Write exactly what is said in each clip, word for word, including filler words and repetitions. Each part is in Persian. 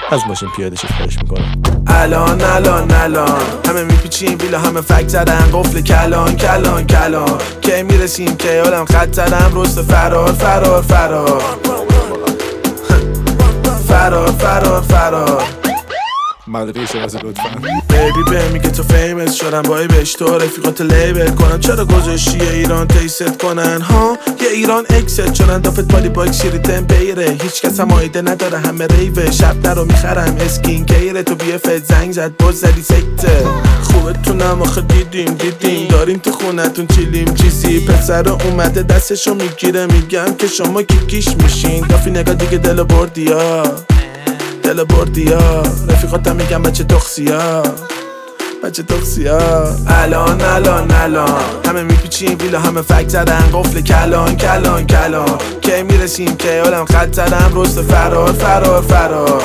از ماشین پیاده شی خواهش میکنم. الان الان الان همه میپیچیم بیلا همه فکت زدن قفل کلان کلان کلان که میرسیم که آدم خط زدم رست فرار فرار فرار فرار فرار فرار مدرقه شناسی لطفا. بیبی به میگه تو فیمس شدم بای بهش تو رفیقات لیبل کنم چرا گذاشتی ایران تیست کنن ها یه ایران اکست شدن دافت بالی باک شیری تمپیره هیچ کس هم آیده نداره همه ریوه شب در رو میخرم اسکین کیره تو بیه فت زنگ زد باز زدی سکته خوبه تونم آخه دیدیم دیدیم داریم تو خونتون چیلیم چیزی پسر اومده دستشو میگیره میگم که شما کیکیش میشین دافی نگاه دیگه دل بردی ها دل بردی ها رفیقاتم میگم بچه تخصی ها بچه تخصی ها الان الان الان همه میپیچیم ویلا همه فکت زدن قفل کلان کلان کلان که میرسیم که آدم خط زدم رست فرار فرار فرار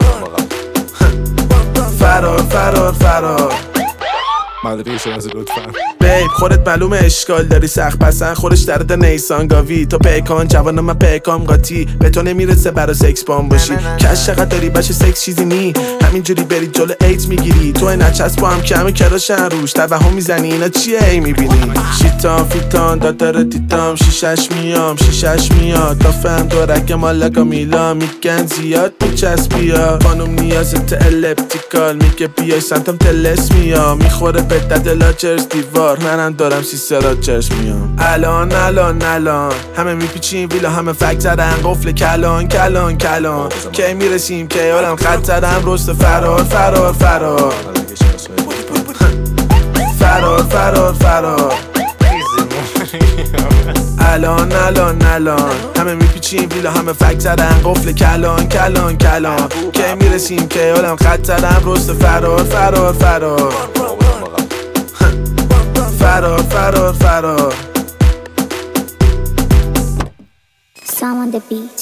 فرار فرار فرار مدرقه شناسی لطفا. بیب خودت معلومه اشکال داری سخت پسن خودش درد نیسان گاوی تو پیکان جوانم من پیکام قاطی به تو نمیرسه برا سکس بام باشی کش چقدر داری بشه سکس چیزی نی همینجوری بری جلو ایت میگیری تو نچسب با هم که همه کراشن روش توهم میزنی اینا چیه ای میبینی شیطان فیتان دادار تیتام شیشش میام شیشش میاد تا فهم دورک مالکا میلا میگن زیاد میچسبیا خانم نیازت الپتیکال میگه بیای سمتم تلس میام میخوره به دد لاچرز دیوار منم دارم سیسه راچرز میام الان الان الان همه میپیچیم ویلا همه فکت زدن قفل کلان کلان کلان که میرسیم که آدم خط زدم رست فرار فرار فرار فرار فرار فرار الان الان الان همه میپیچیم ویلا همه فکت زدن قفل کلان کلان کلان که میرسیم که آدم خط زدم رست فرار فرار فرار فرار فرار فرار Sam on the beat.